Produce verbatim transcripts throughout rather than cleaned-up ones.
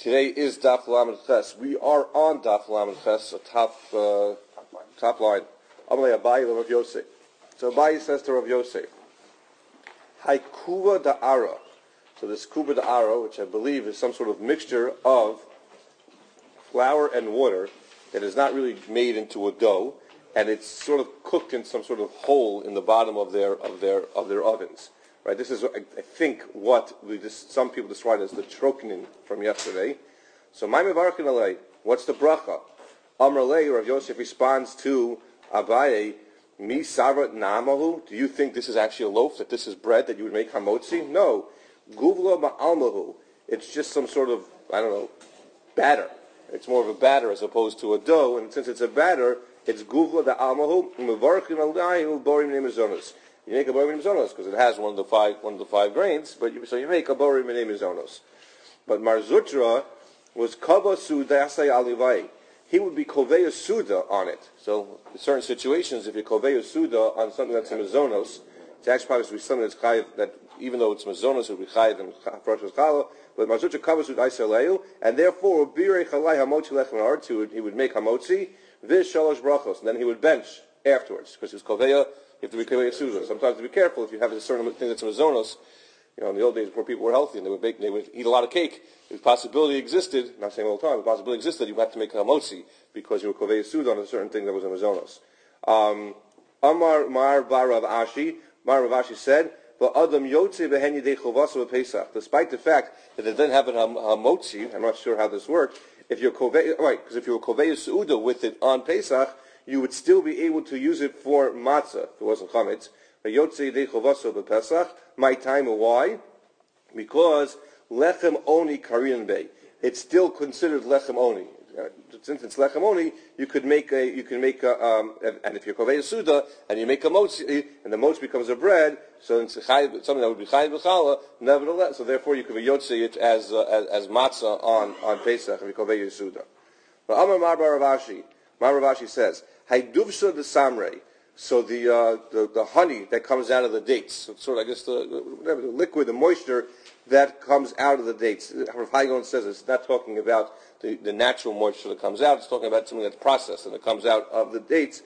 Today is Daf Lamed Ches. We are on Daf Lamed Ches, a top uh, top line. Amalei Abayi Rav Yosef. So Abayi says to Rav Yosef, Haikuva da'ara. So this kuba da'ara, which I believe is some sort of mixture of flour and water that is not really made into a dough, and it's sort of cooked in some sort of hole in the bottom of their of their of their ovens. Right, this is, I, I think, what we just, some people describe as the trokenin from yesterday. So, my mevarkin alei, what's the bracha? Amar lei, Rav Yosef responds to Abaye, mi savat namahu. Do you think this is actually a loaf, that this is bread that you would make hamotzi? No. Guvla ma'almahu. It's just some sort of, I don't know, batter. It's more of a batter as opposed to a dough, and since it's a batter, it's guvla da'almahu, mevarkin alei, borim nemizonos. You make a borim mizonos because it has one of the five one of the five grains, but you, so you make a borim mizonos. But Mar Zutra was kava sudasei alivai. He would be koveya suda on it. So in certain situations, if you koveya suda on something that's in mizonos, it's actually probably something that's chayiv, that even though it's mizonos, it would be chayiv and parashas chala. But Mar Zutra kava sudasei aleu, and therefore birei chalai hamotzi lechem artu. He would make hamotzi vish shalosh brachos, and then he would bench afterwards because he was koveya. You have to be koveya suda. Sometimes to be careful if you have a certain thing that's mizonos. You know, in the old days before people were healthy and they would make, they would eat a lot of cake, the possibility existed, not saying all the time, the possibility existed you had to make a hamotzi because you were koveya suda on a certain thing that was a mizonos. Um, Amar Mar Bar Rav Ashi, Mar Rav Ashi said, Adam yotze beheni de chovaso Pesach. Despite the fact that they didn't have a hamotzi, I'm not sure how this worked. If you're koveya, right, because if you were koveya suda with it on Pesach, you would still be able to use it for matzah if it wasn't chametz. My time, why? Because lechem oni karin bay. It's still considered lechem oni. Since it's lechem oni, you could make a, you can make a, um, and if you're koveya suda and you make a motzi, and the motzi becomes a bread, so it's something that would be chayiv b'chala. Nevertheless, so therefore you could be yotzi it as uh, as, as matzah on on Pesach if you koveya suda. But Amar Mar Bar Rav Ashi, Mar Rav Ashi says, Haiduvsa de Samrei. So the, uh, the the honey that comes out of the dates, so sort of, I guess, the, whatever, the liquid, the moisture that comes out of the dates. Rav Haigon says it's not talking about the, the natural moisture that comes out, it's talking about something that's processed and that comes out of the dates.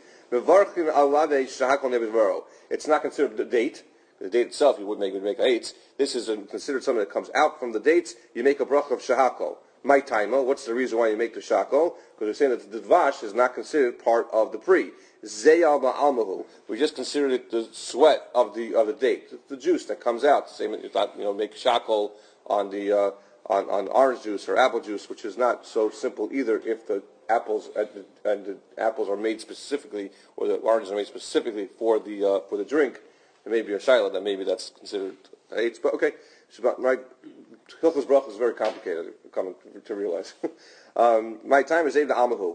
It's not considered the date. The date itself, you would make, would make eights. This is a, considered something that comes out from the dates. You make a bracha of shahakol. My timer, what's the reason why you make the shakol? Because we're saying that the dvash is not considered part of the pre. Zeyal ba'almahu. We just considered it the sweat of the of the date, it's the juice that comes out. The same, you know, make shakol on the uh, on on orange juice or apple juice, which is not so simple either. If the apples and the, and the apples are made specifically, or the oranges are made specifically for the uh, for the drink, it may be a shiloh that maybe that's considered eight. But okay, so my Hilchos Bracha is very complicated. Coming to realize. um, my time is Eid Amahu.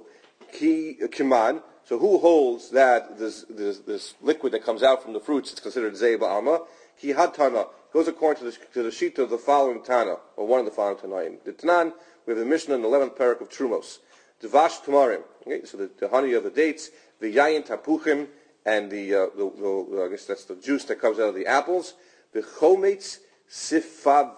Ki Kiman. So who holds that this, this this liquid that comes out from the fruits is considered Zei Ba'ama? Ki Had Tana. Goes according to the, to the sheet of the following Tana, or one of the following Tanaim. The Tanan, we have the Mishnah in the eleventh parak of Trumos. Devash Tumarim. Okay, so the, the honey of the dates, the Yayin Tapuchim, and the, uh, the, the, I guess that's the juice that comes out of the apples. The Chometz Sifvav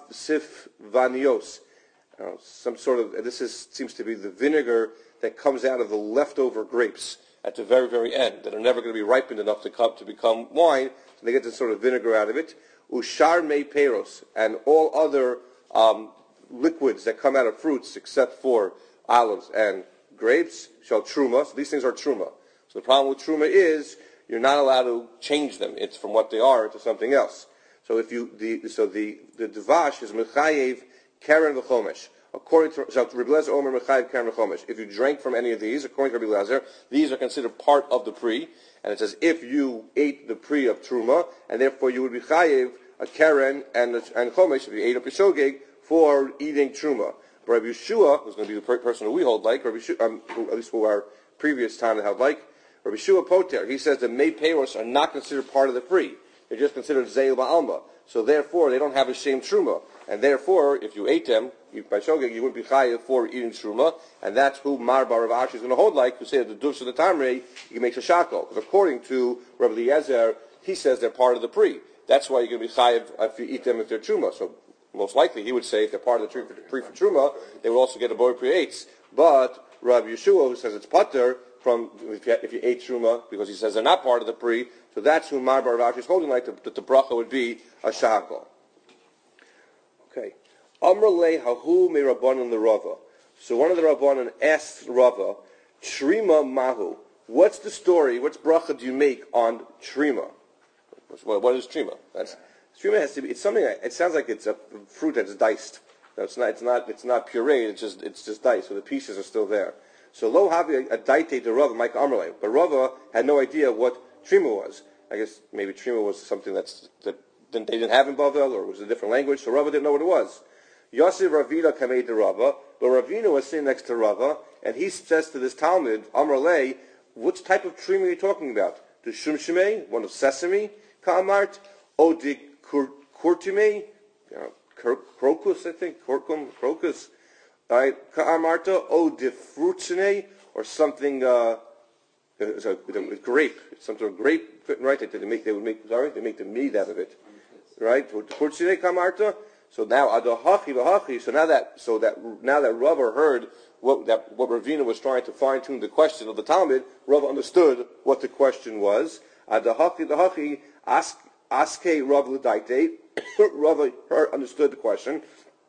Sifvanios. Uh, some sort of, this is seems to be the vinegar that comes out of the leftover grapes at the very, very end that are never going to be ripened enough to come to become wine. So they get this sort of vinegar out of it. Ushar mei peros, and all other um, liquids that come out of fruits except for olives and grapes shall truma. So these things are truma. So the problem with truma is you're not allowed to change them. It's from what they are to something else. So if you the so the the devash is mechayev karen v'chomesh. According to so Rabbi Lezer Omer mechayev karen v'chomesh. If you drank from any of these, according to Rabbi Lezer, these are considered part of the pri, and it says if you ate the pri of truma, and therefore you would be chayev a karen and and chomesh if you ate up your shogeg for eating truma. But Rabbi Yeshua, who's going to be the per- person who we hold like, Rabbi Yeshua, um, who, at least who our previous time held like, Rabbi Yeshua Poter, he says that mei peros are not considered part of the pri. They're just considered zeil ba'alma. So therefore, they don't have a shame truma. And therefore, if you ate them, you, by shogeg, you wouldn't be chayav for eating truma. And that's who Mar Bar Rav Ashi is going to hold like, who say that the duvs of the tamrei, he makes a shakol. Because according to Rabbi Eliezer, he says they're part of the pri. That's why you're going to be chayav if you eat them if they're truma. So most likely he would say if they're part of the tree for, tree for Truma, they would also get a Bori Pri Eitz. But Rabbi Yeshua, who says it's Pater, from if you, if you ate Truma, because he says they're not part of the Pri, so that's who Mar Bar Rav Ashi is holding like, that the bracha would be a Shahakol. Okay. Amr le hahu me Rabbanan l'Rava. So one of the Rabbanan asks Rava, Trima mahu. What's the story? What's bracha do you make on Trima? What, what is Trima? That's Trima has to be. It's something. It sounds like it's a fruit that's diced. No, it's not. It's not. It's not pureed. It's just. It's just diced. So the pieces are still there. So lo havi a daite to Rava, Mike Amrle. But Rava had no idea what Trima was. I guess maybe Trima was something that's that they didn't have in Bavel, or it was a different language. So Rava didn't know what it was. Yosef Ravina kamei to Rava, but Ravina was sitting next to Rava, and he says to this Talmud, Amrle, which type of Trima are you talking about? The Shumshimei, one of sesame, Ka'amart, O de Kurtime, crocus, I think, Korkum, crocus, right? Ka'amarta, O de Fruitsine, or something, uh, it's a, it's a grape, some sort of grape, right? They make, they would make, sorry, they make the meat out of it, right? Kurtsine Ka'amarta. So now adahachi v'hachi. So now that so that now that Rava heard what that what Ravina was trying to fine tune the question of the Talmud, Rava understood what the question was. Adahachi v'hachi ask aske Rav l'daite. Rava understood the question.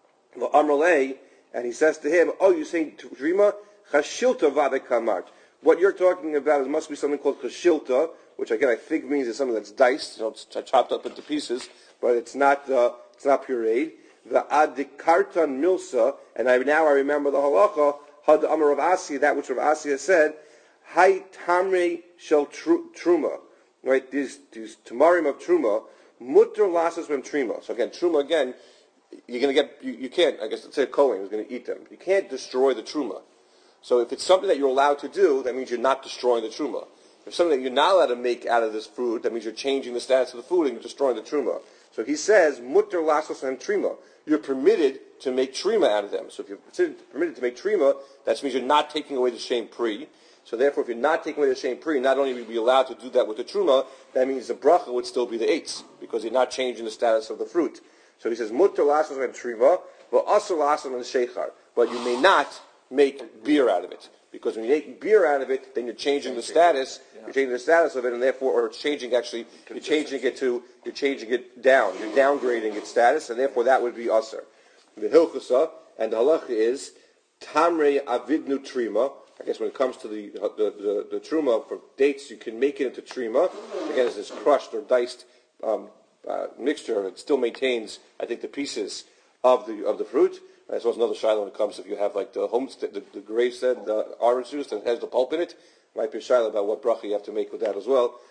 V'amrlei, and he says to him, "Oh, you're saying Trima chashilta v'adekamart. What you're talking about is must be something called chashilta, which again I think means it's something that's diced, you know, it's chopped up into pieces, but it's not." Uh, It's not pureed. The adikartan milsa, and I now I remember the halacha had Amar Rav Asi, that which Rav Asi has said, Hai tamre shel truma, right? These these tamarim of truma, mutter lasas from truma. So again, truma again, you're going to get you, you can't. I guess let's say a kohen is going to eat them. You can't destroy the truma. So if it's something that you're allowed to do, that means you're not destroying the truma. If it's something that you're not allowed to make out of this food, that means you're changing the status of the food and you're destroying the truma. So he says, mutter lasos and trima. You're permitted to make trima out of them. So if you're permitted to make trima, that means you're not taking away the shame pri. So therefore, if you're not taking away the shame pri, not only will you be allowed to do that with the truma, that means the bracha would still be the eitz, because you're not changing the status of the fruit. So he says, mutter lasos and trima, but also lasos and shechar. But you may not make beer out of it. Because when you make beer out of it, then you're changing the status. You're changing the status of it, and therefore, or it's changing actually. You're changing it to. You're changing it down. You're downgrading its status, and therefore that would be usher. The hilchasa and the halacha is tamre avidnu trima. I guess when it comes to the the, the the truma for dates, you can make it into trima. Again, it's this crushed or diced um, uh, mixture. It still maintains, I think, the pieces of the of the fruit. As well as another shiloh when it comes if you have like the homestead, the, the gravestead, the orange juice that has the pulp in it. Might be a shiloh about what bracha you have to make with that as well.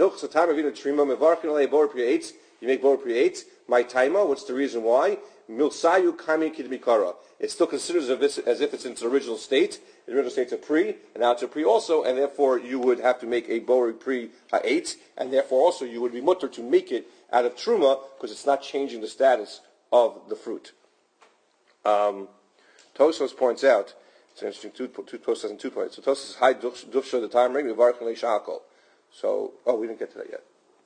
You make bor pri eitz. My taima. What's the reason why? Milsayu kami kidmikara. It still considers as if it's in its original state. The original state's a pri, and now it's a pri also, and therefore you would have to make a bor pri eitz, and therefore also you would be mutter to make it out of truma because it's not changing the status of the fruit. Um, Tosos points out, it's an interesting two, two Tosos and two points. So Tosos says, "Hi, dufsha the time ring mivarch le shakol." So, oh, we didn't get to that yet.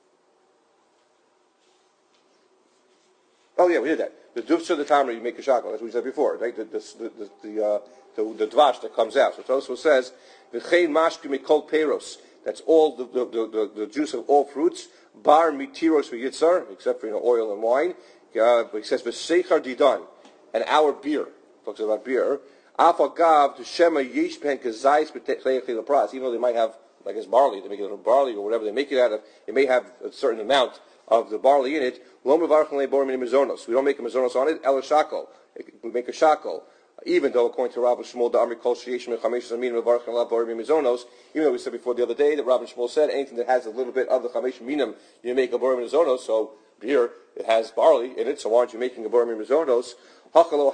Oh yeah, we did that. The dufsha the time ring you make a shakol. That's what we said before, right? The the the the, uh, the, the dvash that comes out. So Tosos says, "V'chein mashki mikol peros." That's all the the, the the juice of all fruits. Bar mitiros v'yitzar, except for you know oil and wine. Uh, but he says, "V'seichar didan." And our beer, talks about beer, afagav to shema yishpen kazais b'techleich even though they might have, like as barley, they make it out of barley or whatever they make it out of, it may have a certain amount of the barley in it. Lo mevarchen lebor min mizonos. We don't make a mizonos on it. El shakel. We make a shakel. Even though, according to Rabbi Shmuel, the Amri Kol Sheyesh Mechamesh Zamin Mevarchen Labor min mizonos. Even though we said before the other day that Rabbi Shmuel said anything that has a little bit of the chamesh minim, you make a bor min mizonos. So beer, it has barley in it. So why aren't you making a bor min mizonos? You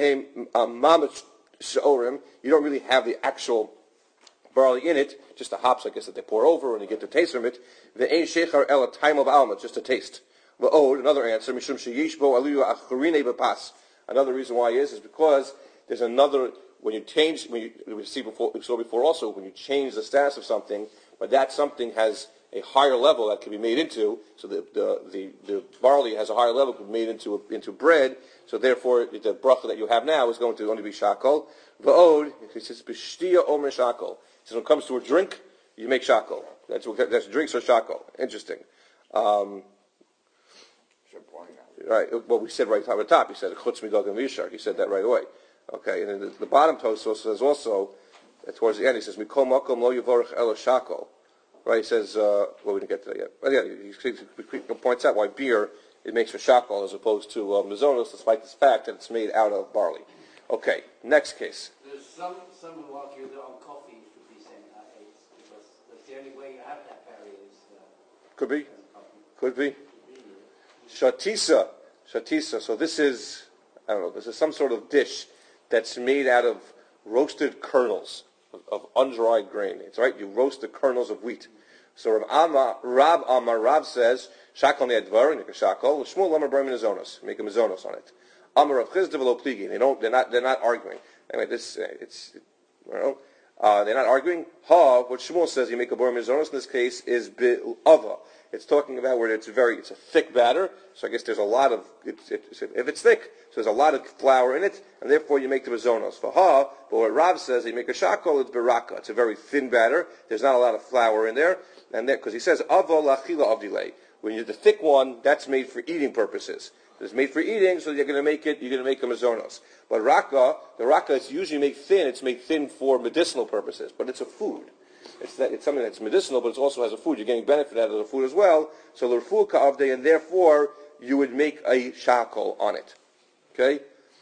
don't really have the actual barley in it, just the hops, I guess, that they pour over and you get the taste from it. Just a taste. Another answer, another reason why is, is because there's another, when you change, when you, we see before, we saw before also, when you change the status of something, but that something has a higher level that can be made into, so the the, the, the barley has a higher level, can be made into a, into bread, so therefore the bracha that you have now is going to only be shakol. V'od, he says, b'shtia omer shakol. So when it comes to a drink, you make shakol. That's what, that's drinks are shakol. Interesting. Um, right, well we said right on the top, he said, chutz midog and vishar, he said that right away. Okay, and then the, the bottom Tosfos says also, uh, towards the end, he says, mikol makom lo yivorach ela shakol. Right, he says, uh, well, we didn't get to that yet. But yeah, he, he, he points out why beer, it makes for shakol as opposed to uh, mazonos, despite this fact that it's made out of barley. Okay, next case. There's some, some who argue that on coffee it should be sent at eight, because that's the only way you have that barrier is... Uh, Could be. Could be. Shatisa. Shatisa. So this is, I don't know, this is some sort of dish that's made out of roasted kernels of, of undried grain. It's right. You roast the kernels of wheat. So Rav Amma, Rav Amar, Rav says, Shakol ne'advar, make a shakol. Shmuel Amar B'ray Mizonos, make a mizonos on it. Amar Rav Chizda v'lo pligi. They don't. They're not. They're not arguing. Anyway, this uh, it's. You know, uh, they're not arguing. Ha. What Shmuel says, you make a B'ray Mizonos in this case is bi'ava. It's talking about where it's very, it's a thick batter, so I guess there's a lot of, it's, it's, if it's thick, so there's a lot of flour in it, and therefore you make the mazonos. For ha, but what Rav says, you make a shakol, it's baraka. It's a very thin batter, there's not a lot of flour in there, and because he says, ava lachila avdilei. When you're the thick one, that's made for eating purposes. It's made for eating, so you're going to make it, you're going to make a mazonos. But raka, the raka, it's usually made thin, it's made thin for medicinal purposes, but it's a food. It's, that, it's something that's medicinal, but it also has a food. You're getting benefit out of the food as well. So l'rfu ka'avdei, and therefore you would make a shakol on it. Okay?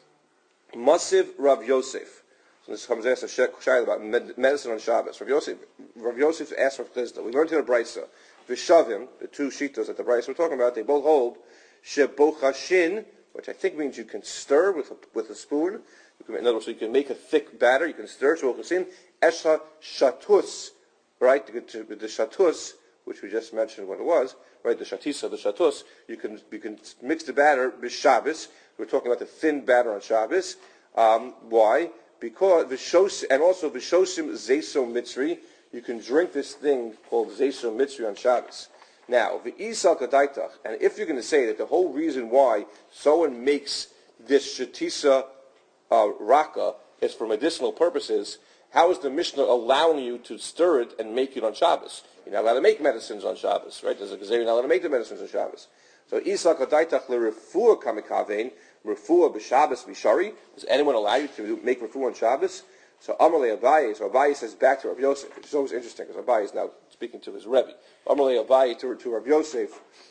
Masiv Rav Yosef. So this comes to ask a shayla about med- medicine on Shabbos. Rav Yosef, Rav Yosef asked Rav Chizda. We learned in the Brisa, Vishavim, the two shitos at the Brisa we're talking about, they both hold shebochashin, which I think means you can stir with a, with a spoon. You can, in other words, so you can make a thick batter. You can stir. Shebochashin, esha shatus. Right, the, the shatus, which we just mentioned what it was, right, the shatisa, the shatus, you can you can mix the batter b'Shabbos. We're talking about the thin batter on Shabbos. Um, why? Because v'shos and also v'shosim zeiso mitzri, you can drink this thing called zeiso mitzri on Shabbos. Now, v'isal kadaitach, and if you're going to say that the whole reason why someone makes this shatisa uh, raka is for medicinal purposes, how is the Mishnah allowing you to stir it and make it on Shabbos? You're not allowed to make medicines on Shabbos, right? There's a gazelle, you're not allowed to make the medicines on Shabbos. So, Isak Adaitach l'refuah kamikavein, refuah b'Shabbos b'shari. Does anyone allow you to make refuah on Shabbos? So, Amalei Abaye, so Abaye says back to Rav Yosef, which is always interesting because Abaye is now speaking to his Rebbe. Amalei Abaye to, to Rav Yosef,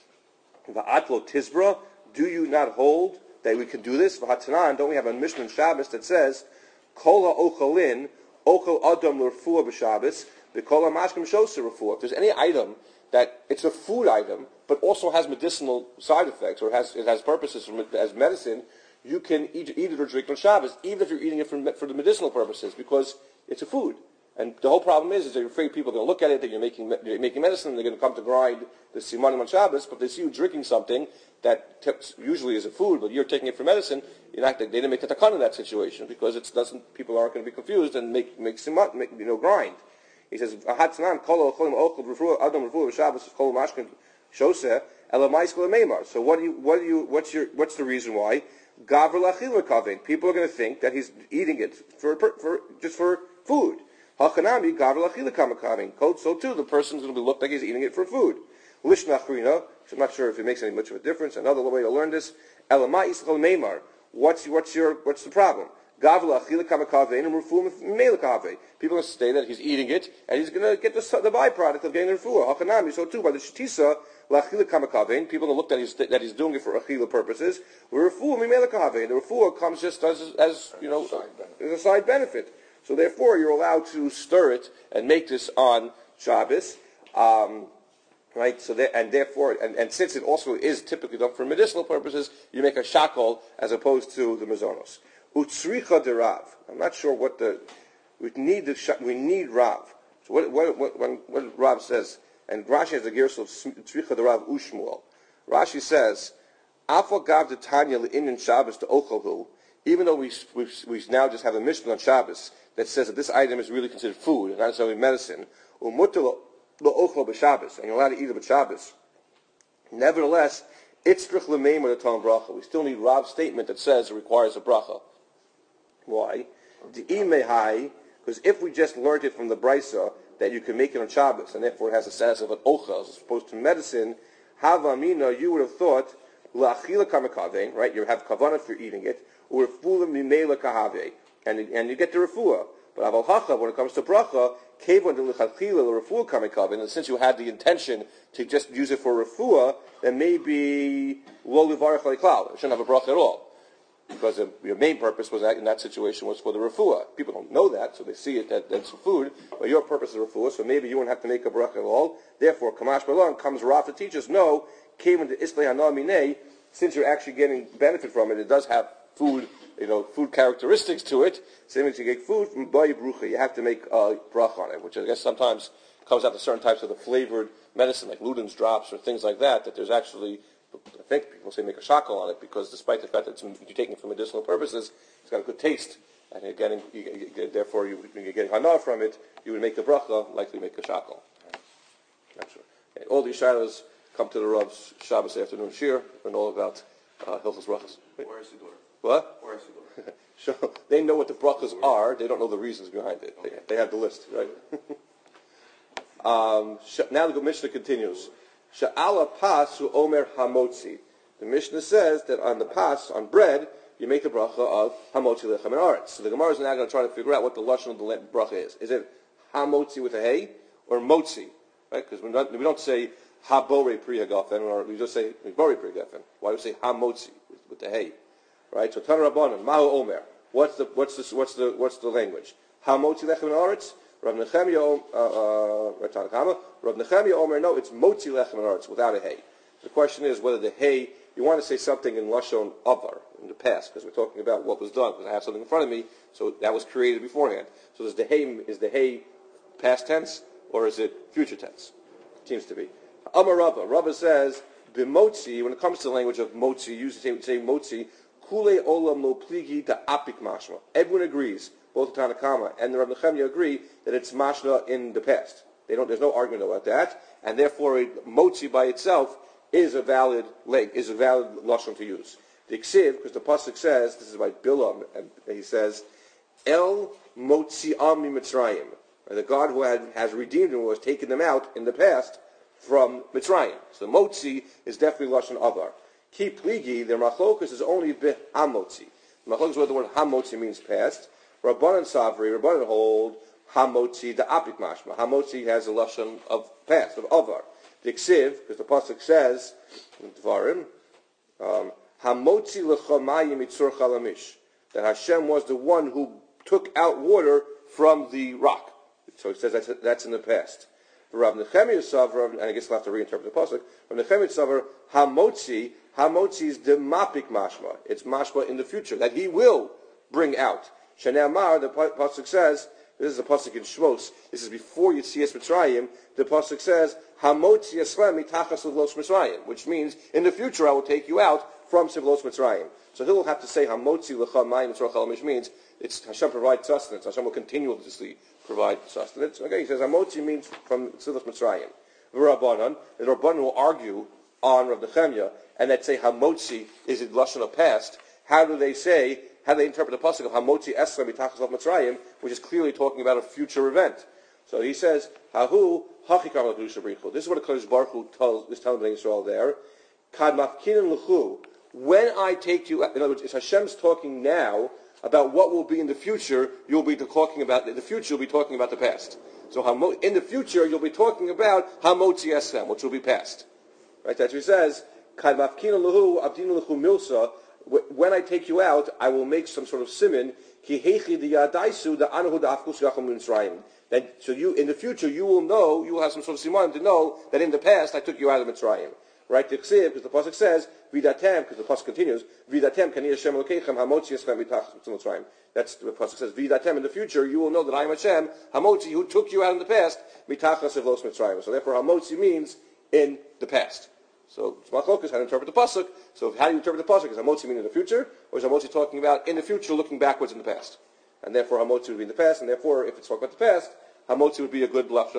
Va'atlo Tizbra, do you not hold that we can do this? V'hatanan, don't we have a Mishnah in Shabbos that says, Kol ha'ochalin, Ochel Adam l'refuah b'Shabbos, v'kol ha'mashkim shoser refuah. If there's any item that it's a food item, but also has medicinal side effects, or has it has purposes for, as medicine, you can eat, eat it or drink it on Shabbos, even if you're eating it for, for the medicinal purposes, because it's a food. And the whole problem is, is that you're afraid people are going to look at it, that you're making you're making medicine, and they're going to come to grind the simanim on Shabbos, but they see you drinking something that t- usually is a food, but you're taking it for medicine. You're not, they didn't make a takan in that situation because it doesn't. People aren't going to be confused and make make siman, make you know grind. He says, "Ahatzanan kol ocholim ochel refuah adam refuah b'Shabbos kol mashkin shoseh elamais kol meimar." So what do you what do you what's your what's the reason why? Gavur lachil kavein. People are going to think that he's eating it for for just for food. Hachanami gavur lachil kamakavin. So too, the person's going to be looked like he's eating it for food. Lishnachrina. I'm not sure if it makes any much of a difference. Another way to learn this: elamais kol meimar. What's what's your what's the problem? People are going to say that he's eating it, and he's going to get the, the byproduct of getting the refuah. Hachanami, so too by the shtisa lachila kamakavein. People are going to look that he's that he's doing it for achila purposes. Where refuah mimelakavein, the refuah comes just as as you know as a side benefit. So therefore, you're allowed to stir it and make this on Shabbos. Um, Right, so there, and therefore, and, and since it also is typically done for medicinal purposes, you make a shakol as opposed to the mazonos. Utsricha de Rav. I'm not sure what the we need. The we need Rav. So what what what, when, what Rav says, and Rashi has the gears of Utsricha de Rav Ushmuel. Rashi says, Afal gav de Tanya le'inyan Shabbos to ochalhu. Even though we, we we now just have a Mishnah on Shabbos that says that this item is really considered food and not necessarily medicine. Umutal L'ochlo b'Shabbos, and you're allowed to eat it b'Shabbos. Nevertheless, itzrich l'meim or the Tom bracha. We still need Rav's statement that says it requires a bracha. Why? Because if we just learned it from the Brisa that you can make it on Shabbos, and therefore it has the status of an ochel as opposed to medicine, hava mina, you would have thought la'achila kamakavein, right? You have kavanah for eating it, or refuah mimela kahave, and and you get the refuah. But aval hacha, when it comes to bracha, kevon de l'chachila refuah kamakavein, and since you had the intention to just use it for refuah, then maybe lo levarach leklal, you shouldn't have a bracha at all. Because your main purpose was that in that situation was for the refuah. People don't know that, so they see it that that's food. But your purpose is refuah, so maybe you won't have to make a bracha at all. Therefore, Kamash Balon comes Rav to teach us, no, came into Islay Hanah, since you're actually getting benefit from it, it does have food, you know, food characteristics to it. Same as you get food from Bayi Brucha, you have to make a bracha on it, which I guess sometimes comes out to certain types of the flavored medicine, like Luden's drops or things like that, that there's actually, I think people say make a shackle on it because despite the fact that it's, you're taking it for medicinal purposes, it's got a good taste, and you're getting, you, you, therefore you, you're getting hana from it, you would make the bracha, likely make a shackle. Not sure. Okay. All these shilas come to the Rav's Shabbos afternoon shir and all about uh, Hilchos brachas. Where is the door? What? Where is the door? So they know what the brachas are, they don't know the reasons behind it. Okay. They, they have the list, right? um, now the Mishnah continues. Sha'ala pas hu omer hamotzi. The Mishnah says that on the pas, on bread, you make the bracha of hamotzi lechem and aretz. So the Gemara is now going to try to figure out what the lashon of the bracha is. Is it hamotzi with a hay or motzi? Right? Because we don't say habore pri hagafen, or we just say bore pri hagafen. Why do we say hamotzi with, with the hay? Right? So Tana Rabbanan, mahu omer. What's the what's the what's the what's the language? Hamotzi lechem and aretz. Rav Nechemia, uh, uh, Rav Nechemia Omer, no, it's motzi lechem and aretz without a hay. The question is whether the hay, you want to say something in lashon avar in the past because we're talking about what was done. Because I have something in front of me, so that was created beforehand. So is the hay is the hay past tense or is it future tense? It seems to be. Amar Rava, Rava says b'motzi. When it comes to the language of motzi, you use the same say motzi. Kule olam lo pligi da apik mashma. Everyone agrees. Both the Tanakama and the Rav Nechemia agree that it's mashna in the past. They don't. There's no argument about that, and therefore a motzi by itself is a valid leg, is a valid lashon to use. The Ksiv, because the pasuk says this is by Bilam, and he says, El motzi ami Mitzrayim, the God who had, has redeemed them, who has taken them out in the past from Mitzrayim. So motzi is definitely lashon avar. Ki pligi, the machlokus is only be hamotzi. The machlokus is what the word hamotzi means past. Rabbanan Savri, Rabbanan hold hamotzi the apik mashma. Hamotzi has a lashon of past, of avar. The Ksiv, because the pasuk says in Dvarim, um, hamotzi lechamayim itzur chalamish, that Hashem was the one who took out water from the rock. So it says that's, that's in the past. Rav Nechemia Savra, and I guess we'll have to reinterpret the pasuk. Rav Nechemia Savra, hamotzi, hamotzi is the mapik mashma. It's mashma in the future that He will bring out. Shanei the pasuk says, this is a pasuk in Shmos, this is before Yetzias Mitzrayim, the pasuk says, Hamotzi Yisrael mitachas Sivlos Mitzrayim, which means, in the future I will take you out from Sivlos Mitzrayim. So he'll have to say, Hamotzi L'cha Mayim Mitzrayim Chalamish means, it's Hashem provides sustenance, Hashem will continuously provide sustenance. Okay, he says, Hamotzi means from Sivlos Mitzrayim. V'Rabbanan, the Rabbanan will argue on Rav Nechemia, and that say Hamotzi is in Lashon of past. How do they say, how do they interpret the pasuk of Hamotzi Esra Mitachas of Mitzrayim, which is clearly talking about a future event? So he says, Hahu Hachikam L'Kedusha B'Richu. This is what the Kodesh Baruch Hu tells, is telling Bnei Yisrael there. Kad Mafkinin L'Chu. When I take you, in other words, it's Hashem's talking now about what will be in the future. You'll be talking about in the future. You'll be talking about the past. So in the future, you'll be talking about Hamotzi Esra, which will be past. Right? That's what he says. Kad Mafkinin L'Chu Abdinu L'Chu Milsa. When I take you out, I will make some sort of simin. That so you in the future you will know, you will have some sort of siman to know that in the past I took you out of Mitzrayim. Right? Because the pasuk says vidatem, because the pasuk continues vidatem kani Hashem Elokeichem hamotzi Yisrael mitachas Mitzrayim. That's the pasuk says vidatem, in the future you will know that I am Hashem hamotzi who took you out in the past mitachas Sivlos Mitzrayim. So therefore hamotzi means in the past. So it's machlokas how to interpret the pasuk. So how do you interpret the pasuk? Is hamotzi meaning in the future, or is hamotzi talking about in the future, looking backwards in the past? And therefore hamotzi would be in the past, and therefore if it's talking about the past, hamotzi would be a good lashon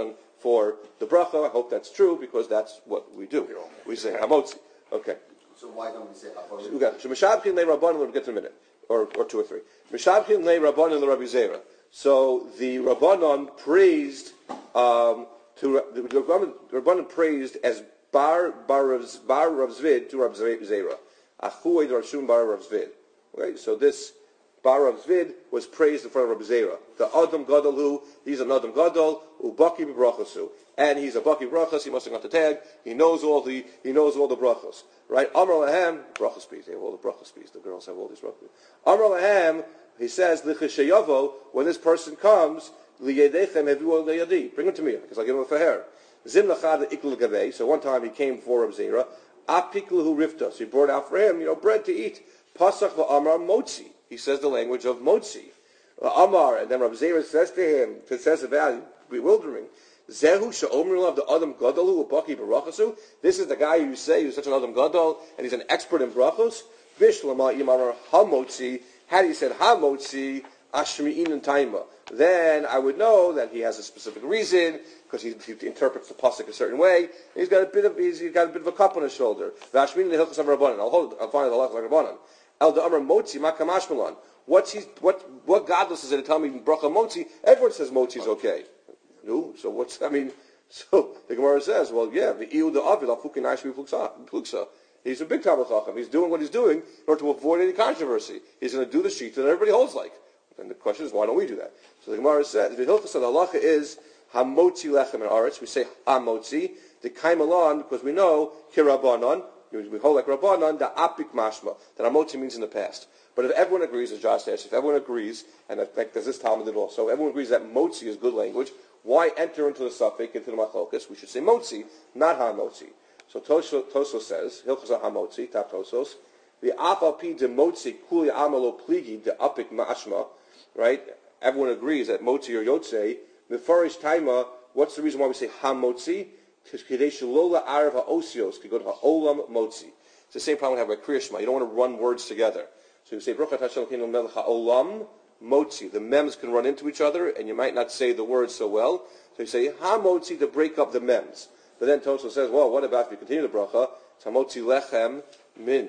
for the bracha. I hope that's true because that's what we do. We say hamotzi. Okay. So why don't we say habarim? We got Mishabchin le Rabbanan. We'll get to in a minute, or or two or three. Mishabchin le Rabbanan le Rabbi Zera. So the Rabbanan praised um, to the Rabbanan, Rabbanan praised as bar bar Rav, bar Rav Zvid to Rav Zera. Achuay Darshun bar Rav Zvid. Okay, so this bar Rav Zvid was praised in front of Rav Zera. The Adam Gadol who he's an Adam Gadol ubaki b'brachasu, and he's a baki brachas. He must have got the tag. He knows all the he knows all the brachas. Right? Amar lahem brachas piece. They have all the brachas piece. The girls have all these brachas. Amar lahem. He says, "Lichashayavo." When this person comes, liyedechem hevu liyadi. Bring him to me, because I'll give him a faher. Zim lachad ikul gavei. So one time he came for Rav Zera. Apikul hu rifta. So he brought out for him, you know, bread to eat. Pasach va'amar motzi. He says the language of motzi. Amar, and then Rav Zera says to him, it says about bewildering. Zehu she'omru of the Adam Gadol hu baki b'rachasu. This is the guy you say who's such an Adam Gadol, and he's an expert in brachos. Bishlama imar hamotzi. Had he said hamotzi ashmi'in and taima, then I would know that he has a specific reason because he, he interprets the pasuk a certain way. He's got a bit of he's got a bit of a cup on his shoulder. V'ashmi'in lehilchas rabbanan. I'll hold. I'll find the halachas like rabbanan. El da'amar motzi makamashmalan. What's he? What what godless is it to tell me bracha motzi? Everyone says motzi is okay. No, so what's I mean? So the Gemara says, well, yeah, the iu the avil afukin ashmi pluksa. He's a big Talmud Chacham. He's doing what he's doing in order to avoid any controversy. He's going to do the sheet that everybody holds like. And the question is, why don't we do that? So the Gemara says, the Hilchos of the Halacha is hamotzi lechem in aretz. We say hamotzi. The kaimalan, because we know kirabanan. We hold like Rabbanan, the apik mashma. That hamotzi means in the past. But if everyone agrees, as Josh says, if everyone agrees, and in fact, there's this Talmud did also, everyone agrees that motzi is good language, why enter into the suffix, into the machlokas? We should say motzi, not hamotzi. So Tosos says, Hilchos HaMotzi, Tap Tosos, the Apapi de Motzi Kuli Amalo Pligi, the Apik Mashma, right? Everyone agrees that Motzi or Yotze, Mefarish Taima, what's the reason why we say HaMotzi? Kadesh Lola Arav HaOsios, could go to HaOlam Motzi. It's the same problem we have with Kriya Shema. You don't want to run words together. So you say, Baruch Atah Shalom Kinu Melech HaOlam Motzi. The mems can run into each other, and you might not say the words so well. So you say HaMotzi to break up the mems. But then Toso says, well, what about if you continue the bracha? It's hamotzi lechem min.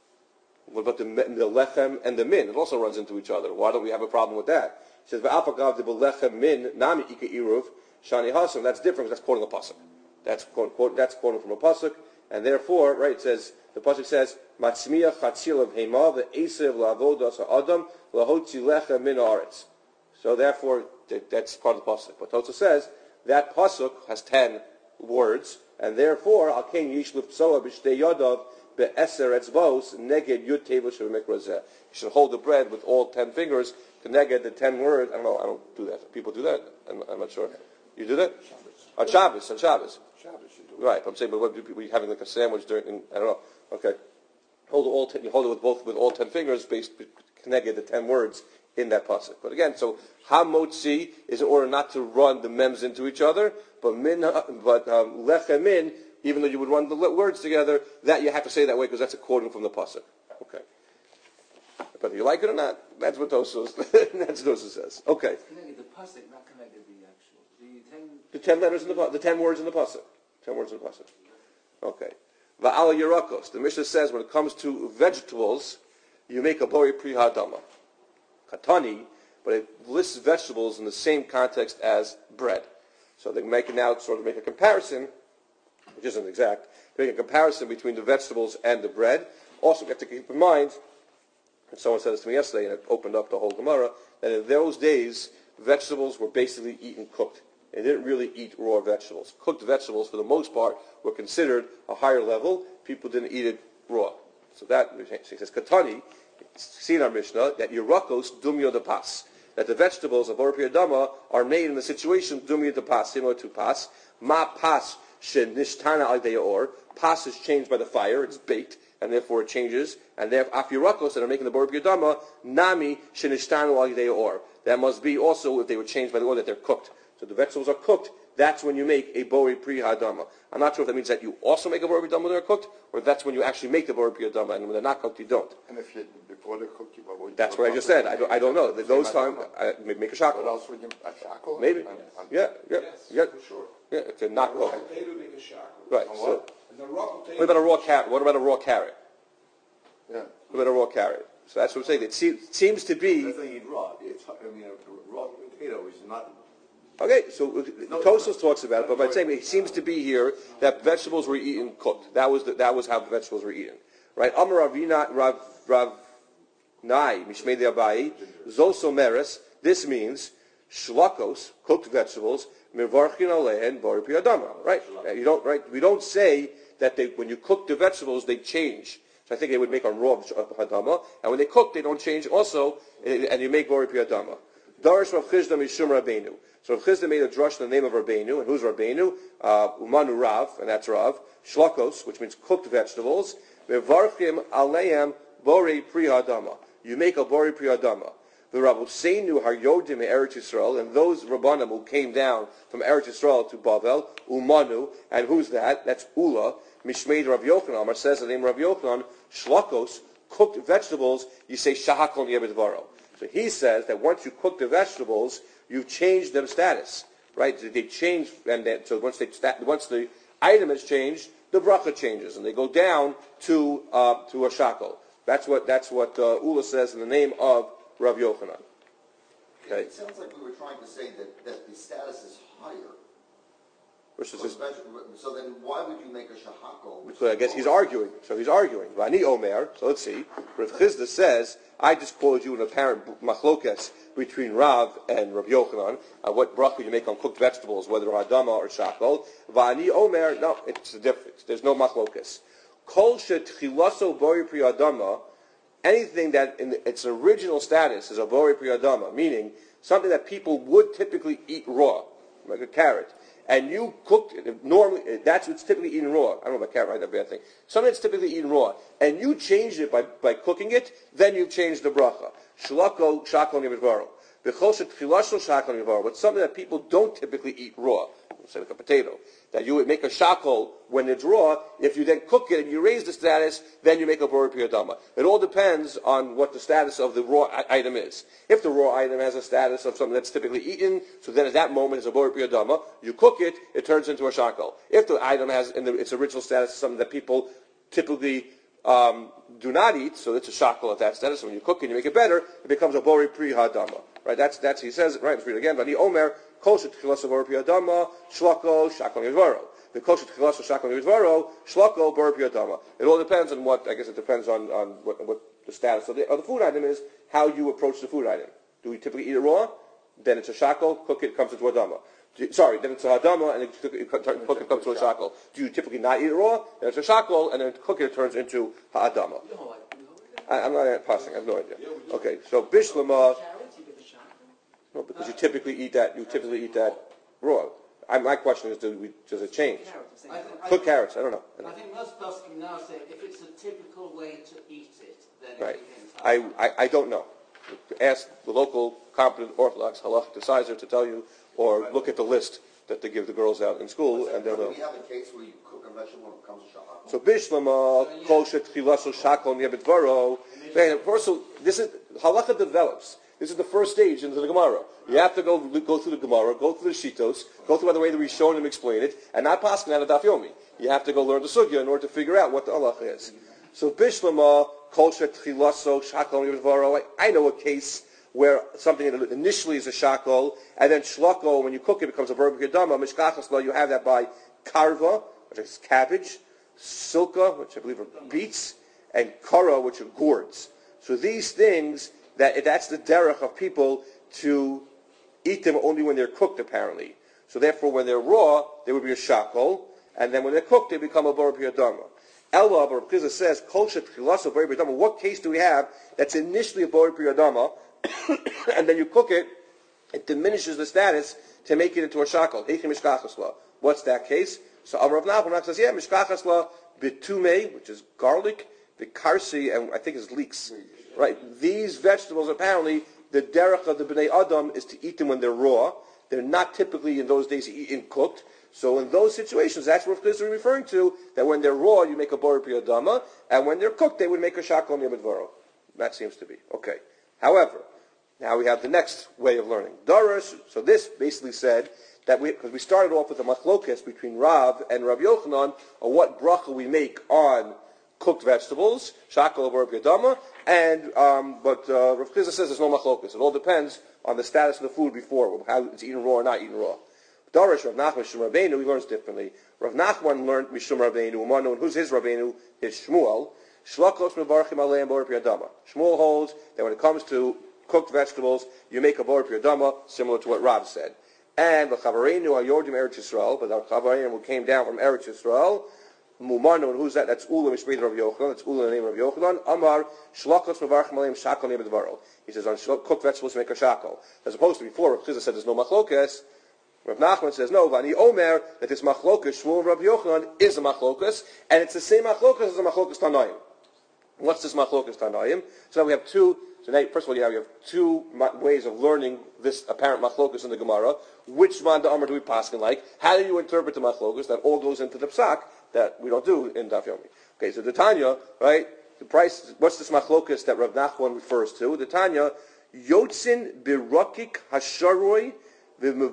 What about the, the lechem and the min? It also runs into each other. Why don't we have a problem with that? He says, v'apagav de lechem min nami ika iruv shani hasam. That's different because that's quoting a pasuk. That's quote, that's quoting from a pasuk, and therefore, right? It says the pasuk says, matzmiya chatzil of hema ve'esev la'avodas ha'adam lahotzi lechem min aretz. So therefore, that's part of the pasuk. But Toso says that pasuk has ten words, and therefore al ken yishlif psoa b'shtei yadav be'eser etzvos neged yud tevel shemikrazeh. You should hold the bread with all ten fingers to neged the ten words. I don't know. I don't do that. People do that. I'm, I'm not sure. You do that on Shabbos. On Shabbos. Shabbos you do. Right. I'm saying, but what do people having like a sandwich during? In, I don't know. Okay. Hold it all. Ten, you hold it with both with all ten fingers, based neged the ten words in that pasuk. But again, so hamotzi is in order not to run the mems into each other, but min, but um, lechem min, even though you would run the words together, that you have to say that way because that's a quoting from the pasuk. Okay. But if you like it or not, that's what Tosos that's what Tosos says. Okay. Connected the pasuk, not connected the actual. The ten. The ten letters in the the ten words in the pasuk. Ten words in the pasuk. Okay. Va'ala yerakos. The Mishnah says when it comes to vegetables, you make a bori pri hadama. Katani, but it lists vegetables in the same context as bread. So they make it now sort of make a comparison, which isn't exact, make a comparison between the vegetables and the bread. Also, you have to keep in mind, and someone said this to me yesterday, and it opened up the whole Gemara, that in those days, vegetables were basically eaten cooked. They didn't really eat raw vegetables. Cooked vegetables, for the most part, were considered a higher level. People didn't eat it raw. So that, he says, Katani, see in our Mishnah, that Yerakos dumyo de pas. That the vegetables of Orpi Adama are made in the situation dumyo de pas, similar to pas. Ma pas shenishtana al deor. Pas is changed by the fire, it's baked, and therefore it changes. And therefore, af Yerakos that are making the Orpi Adama, nami shenishtana al deor. That must be also if they were changed by the oil that they're cooked. So the vegetables are cooked that's when you make a bori pri hadama. I'm not sure if that means that you also make a bori pri hadama when they're cooked, or that's when you actually make the bori pri hadama, and when they're not cooked, you don't. And if you, before they're cooked, you avoid. That's what I just said. I don't, I don't know. Those times, I make a What shackle. else would you, a shackle? Maybe. On- on- Yeah, yeah, Yes, yeah, for sure. yeah. If they're not Raw cooked. potato make a shackle. Right. On So, what? And the raw potato. what about a raw carrot? What about a raw carrot? Yeah. What about a raw carrot? So that's what I'm saying. It seems, seems to be. That's not eat raw. It's, I mean, a raw potato is not. Okay, so Tosfos talks about it, but by saying it seems to be here that vegetables were eaten cooked. That was the, that was how the vegetables were eaten, right? Amar Ravina Rav Rav Nai Mishmei Abai Zosomeres. This means shlakos, cooked vegetables, mevarchin alehen bori pi adama. Right? You don't right. We don't say that they when you cook the vegetables they change. So I think they would make on raw hadama, and when they cook they don't change also, and you make bori pi adama. Darish Rav Chizda Mishum Rabbeinu. So Rav Chizda made a drush in the name of Rabbeinu, and who's Rabbeinu? Uh, Umanu Rav, and that's Rav. Shlakos, which means cooked vegetables. Mevarchim aleim bori pri hadama. You make a bori pri hadama. The Rav Seinu Haryodim Eretz Yisrael, and those Rabbanim who came down from Eretz Yisrael to Bavel, Umanu, and who's that? That's Ula. Mishmeid Rav Yochanan. Amar says the name of Rav Yochanan, Shlakos, cooked vegetables, you say Shahakol Yebedvaro. So he says that once you cook the vegetables, you've changed their status, right? They change, and then, so once they once the item has changed, the bracha changes, and they go down to uh, to a shackle. That's what that's what uh, Ula says in the name of Rav Yochanan. Okay. It sounds like we were trying to say that, that the status is higher. Which is So so then why would you make a shahako? So I guess he's arguing. So he's arguing. Vani Omer. So let's see. Rav Chizda says, I just quoted you an apparent machlokes between Rav and Rav Yochanan on what bracha you make on cooked vegetables, whether hadama or shakol. Vani Omer. No, it's a difference. There's no machlokes. Kol shetchilaso bori pri hadama. Anything that in its original status is a bori pri hadama, meaning something that people would typically eat raw, like a carrot. And you cooked it, normally, that's what's typically eaten raw. I don't know if I can't write that bad thing. Something that's typically eaten raw. And you changed it by, by cooking it, then you've changed the bracha. Shlako shakol nivaro. B'choshet chilashol shakol nivaro. But something that people don't typically eat raw. Say like a potato. That you would make a shakol when it's raw. If you then cook it and you raise the status, then you make a bori pri hadama. It all depends on what the status of the raw item is. If the raw item has a status of something that's typically eaten, so then at that moment it's a bori pri hadama. You cook it, it turns into a shakol. If the item has in the, its original status something that people typically um, do not eat, so it's a shakol at that status. So when you cook it, you make it better, it becomes a bori pri hadama. Right? That's that's he says it right. Let's read it again. But the Omer koshet chilas bori pri hadama shlako shakol nivaro. The koshet chilas shakol nivaro shlako bori pri hadama. It all depends on what I guess it depends on on what, what the status of the, of the food item is. How you approach the food item. Do we typically eat it raw? Then it's a shakol. Cook it, it comes into a hadama. Sorry, then it's a hadama, and it, it, cook it comes to a shakol. Do you typically not eat it raw? Then it's a shakol, and then cook it, it turns into a hadama. I, I'm not passing. I have no idea. Okay, so bishlama. No, because you typically eat that. You typically eat that raw. I, my question is, do we, does it change? I think, I Cook think- carrots. I don't know. I think most poskim now say if it's a typical way to eat it, then Right. everything's I, halal. I, I don't know. Ask the local competent Orthodox halachic decider to tell you, or look at the list that they give the girls out in school, and they'll Do know. we have a case where you cook a vegetable and it becomes a shahako? So bishlama kol shetchilaso shakol niyabitvaro. First, so this is halacha develops. This is the first stage into the Gemara. You have to go go through the Gemara, go through the Shitos, go through by the way that we shown them explain it, and not paskin out of Daf Yomi. You have to go learn the sugya in order to figure out what the halacha is. So bishlama kol shetchilaso shakol niyabitvaro. I know a case where something initially is a shakol, and then shlako, when you cook it, becomes a verb kedama. Mishkachas, you have that by karva, which is cabbage, silka, which I believe are beets, and kara, which are gourds. So these things, that that's the derech of people to eat them only when they're cooked, apparently. So therefore, when they're raw, they would be a shakol, and then when they're cooked, they become a verb kedama. Ella, but Rabbi says, kol shetchilaso verb kedama. What case do we have that's initially a verb kedama? And then you cook it, it diminishes the status to make it into a shakol. What's that case? So Amar Rav Nachman says, yeah, mishkachasla bitume, which is garlic, the karsi, and I think it's leeks. Right? These vegetables, apparently, the derech of the Bnei Adam is to eat them when they're raw, They're not typically in those days eaten cooked. So in those situations, that's what Rav Chizda is referring to, that when they're raw, you make a Bor Piyadama, and when they're cooked, they would make a Shakal Niyamidvaro. That seems to be. Okay. However, now we have the next way of learning. Darash, so this basically said that we, because we started off with a machlokes between Rav and Rav Yochanan on what bracha we make on cooked vegetables, Shakal Bor Piyadama, and, um, but uh, Rav Chizda says there's no machlokes. It all depends on the status of the food before, how it's eaten raw or not eaten raw. Darash Rav Nachman Mishum Rabbeinu, he learns differently. Rav Nachman learned Mishum Rabbeinu, Umanu, and who's his Rabbeinu? His Shmuel. Shlakos Mevarchim Aleim Bor Piyadama. Shmuel holds that when it comes to cooked vegetables, you make a Bor Piyadama, similar to what Rav said. And the Chavareinu Hayordim Eretz Yisrael, but our Chavareinu who came down from Eretz Yisrael, Mumanu, and who's that? That's Ula Mishmei Rav Yochanan. That's Ula in the name of Rav Yochanan. Amar Shlakos Mevarchim Aleim Shakal Nebedvaro. He says on cooked vegetables, make a shakal. As opposed to before, Rav Chizda said there's no machlokes. Rav Nachman says, no, Vani Omer, that this machlokas, Shmuel and Rav Yochanan, is a machlokas, and it's the same machlokas as the machlokas Tanaim. What's this machlokas Tanaim? So now we have two, so now, first of all, yeah, we have two ways of learning this apparent machlokas in the Gemara. Which man the Amr do we paskin like? How do you interpret the machlokas? That all goes into the psak that we don't do in Daf Yomi. Okay, so the Tanya, right, the price, what's this machlokas that Rav Nachman refers to? The Tanya, Yotzin Birokik Hasharoi, this is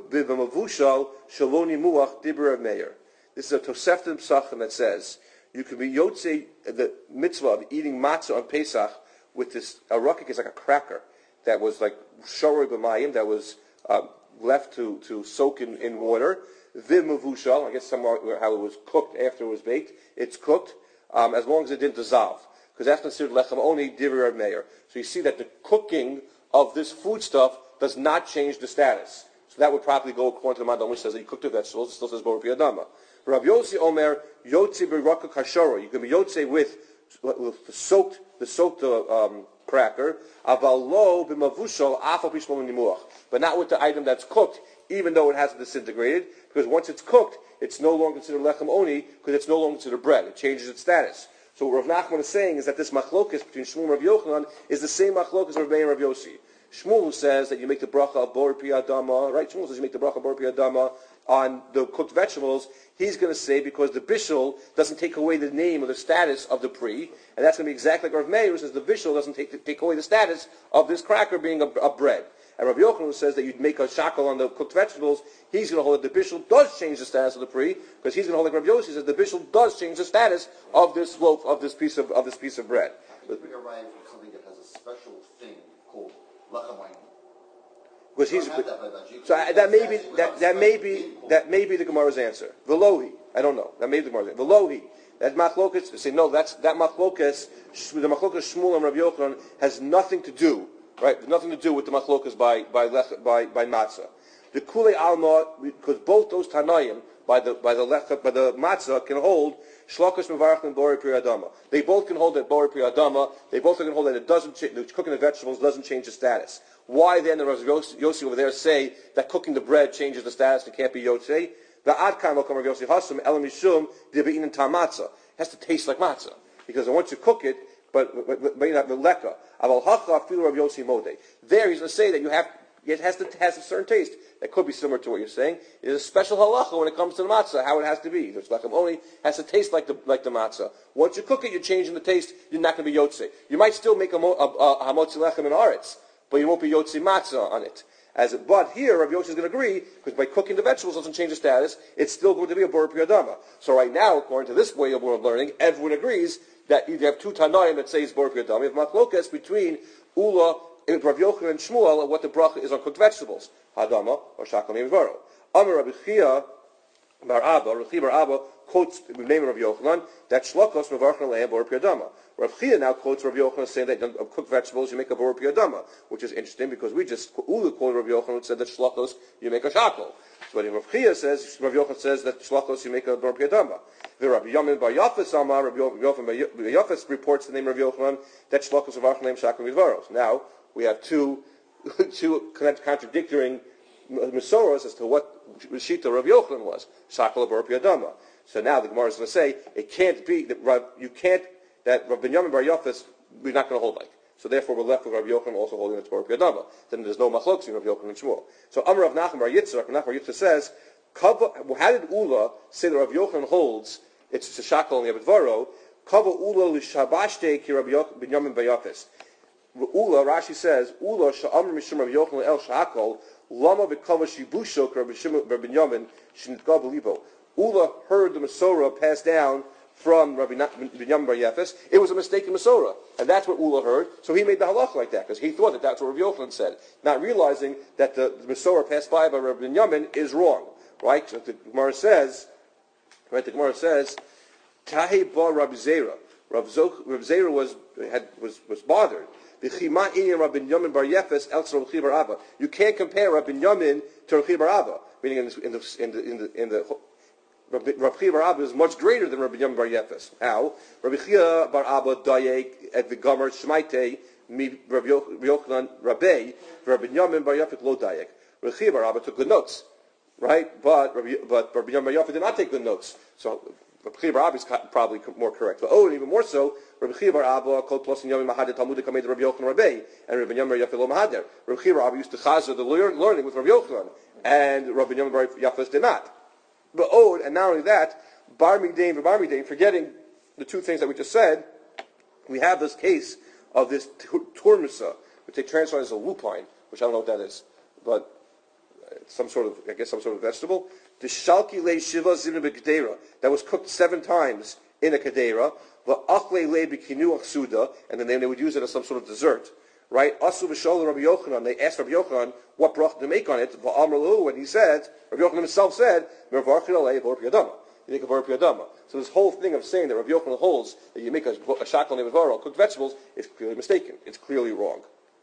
a Toseftim Psachim that says you can be Yotzei, the mitzvah of eating matzah on Pesach with this, a rakik is like a cracker that was like shoroi b'mayim, that was uh, left to, to soak in, in water. V'mavushal, I guess somewhere how it was cooked after it was baked. It's cooked um, as long as it didn't dissolve, because that's considered lechem only divrei Meir. So you see that the cooking of this foodstuff does not change the status. So that would probably go according to the Mandam, which says that you cook the vegetables. It still says Bor Piyadama. Rav Yossi Omer Yotze B'Raka Kashoro. You can be Yotze with, with the soaked the soaked uh, um, cracker. Avalo b'Mavushal Afal B'Shmol Nimuach. But not with the item that's cooked, even though it hasn't disintegrated, because once it's cooked, it's no longer considered lechem oni, because it's no longer considered bread. It changes its status. So what Rav Nachman is saying is that this machlokas between Shmuel and Rav Yochanan is the same machlokas as Rav Meir and Rav Yossi. Shmuel says that you make the bracha of Bor Piyadama, right? Shmuel says you make the bracha of Bor Piyadama on the cooked vegetables. He's going to say because the bishul doesn't take away the name or the status of the pri, and that's going to be exactly like Rav Meir, who says the bishul doesn't take, take away the status of this cracker being a, a bread. And Rav Yochanan says that you'd make a shakal on the cooked vegetables. He's going to hold that the bishul does change the status of the pri, because he's going to hold like Rav Yossi says the bishul does change the status of this loaf, of this piece of of this piece of bread. I think we arrive at something that has a special thing called lechem. Because he's so I, that may be that, that may be that may be the Gemara's answer. Velohi, I don't know. That may be the Gemara's answer. Velohi, that machlokas. Say no. That's that machlokas. The machlokas Shmuel and Rav Yochanan has nothing to do, right? Nothing to do with the machlokas by by by by matzah. The kulei alma, because both those tanaim by the by the lech, by the matzah can hold shlokas mevarach and bori priyadama. They both can hold that bori priyadama. They both can hold that it doesn't ch- the cooking the vegetables doesn't change the status. Why then does Yossi over there say that cooking the bread changes the status and can't be Yotzei? The adkan will come Rav Yossi Hasam elam mishum dibein and matzah. It has to taste like matzah because once you cook it, but but but not the leka. Aval hacha filu Rav Yossi modei. There he's going to say that you have it has to has a certain taste that could be similar to what you're saying. There's a special halacha when it comes to the matzah how it has to be. There's lechem only has to taste like the like the matzah. Once you cook it, you're changing the taste. You're not going to be Yotzei. You might still make a, a, a hamotzi lechem in aretz, but you won't be Yotzi Matzah on it. As it, but here, Rav Yossi is going to agree, because by cooking the vegetables doesn't change the status, it's still going to be a Bor Piyadama. So right now, according to this way of learning, everyone agrees that you have two Tanaim that say it's Bor Piyadama. You have machlokas between Ula, Rav Yochanan and Shmuel, and what the bracha is on cooked vegetables. Hadama, or Shakal Mevaro. Amar Rabbi Chia Bar Abba, Rabbi Chia Bar Abba, quotes the name of Rav Yochanan, that Shlokos Mevarchon Lehem Bor Piyadama. Rav Chia now quotes Rav Yochanan saying that of cooked vegetables you make a Bor Piyadama, which is interesting because we just Ulu quoted Rav Yochanan and said that Shlokos you make a Shakal. So when Rav Chia says, Rav Yochanan says that Shlokos you make a Bor Piyadama. The Rabbi Yamin Bar Yafas Amar, Rabbi Yochanan Bar Yafas reports the name of Rav Yochanan that Shlokos Mevarchon Lehem Shakal Midvaros. Now we have two two contradicting Mesoros as to what Shita Rav Yochanan was. Shakal Bor Piyadama. So now the Gemara is going to say it can't be that Rav, you can't that Rav Binyamin Bar Yafas we're not going to hold like. So therefore, we're left with Rabbi Yochanan also holding it's Bar Piyadama. Then there's no machlokes in Rabbi Yochanan and Shmuel. So Amar Rav Nachman Bar Yitzchak, Rav Nachman Bar Yitzchak says, Kava, how did Ula say that Rabbi Yochanan holds it's a shackle in the Abedvaro? Kava Ula l'shabashte ki Rabbi Binyamin Bayafis. Ula, Rashi says, Ula sha'amr mishum Rabbi Yochanan el shakol lama v'kava shibusho ki Rabbi Binyamin shnitga b'libo. Ula heard the Masorah pass down from Rabbi Binyamin Bar Yefes. It was a mistaken Masorah, and that's what Ula heard. So he made the halach like that because he thought that that's what Rabbi Yochanan said, not realizing that the, the Masorah passed by by Rabbi Binyamin is wrong. Right? So the Gemara says, right? The Gemara says, Tahe ba Rabbi Zera. Rabbi Zera was had was was bothered. You can't compare Rabbi Binyamin to Rabbi Bar Abba, meaning in the in the in the in the, in the Rabbi Bar Abba is much greater than Rabbi Binyamin Bar Yefes. How? Rabbi Chia Bar Abba dayek at the Gomer Shmaite mi Rabbi Yochanan Rabbi Rabbi Binyamin Bar Yefes lo dayek. Rabbi Chia Bar Abba took good notes, right? But Rabbi but Rabbi Binyamin Bar Yefes did not take good notes. So Rabbi Chia Bar Abba is probably more correct. But oh, and even more so, Rabbi Chia Bar Abba called plus in Yom Mahader Talmudic made Rabbi Yochanan Rabbi and Rabbi Binyamin Bar Yefes lo Mahader. Rabbi Chia Bar Abba used to chazer the learning with Rabbi Yochanan, and Rabbi Binyamin Bar Yefes did not. But oh, and not only that, Bar Midain and Bar Midain, forgetting the two things that we just said, we have this case of this turmisa, which they translate as a lupine, which I don't know what that is, but it's some sort of, I guess, some sort of vegetable. The shalki le shiva zimna b'kedera, that was cooked seven times in a kedera. The achle le b'kinu achsuda, and then they would use it as some sort of dessert. Right? Asu v'shol Rabbi Yochanan. They asked Rabbi Yochanan what bracha to make on it. V'amrlu, and he said, Rabbi Yochanan himself said, "Mervarchil alei bor piyadama." You make a bor piyadama. So this whole thing of saying that Rabbi Yochanan holds that you make a, a shakal nevaro, cooked vegetables, is clearly mistaken. It's clearly wrong.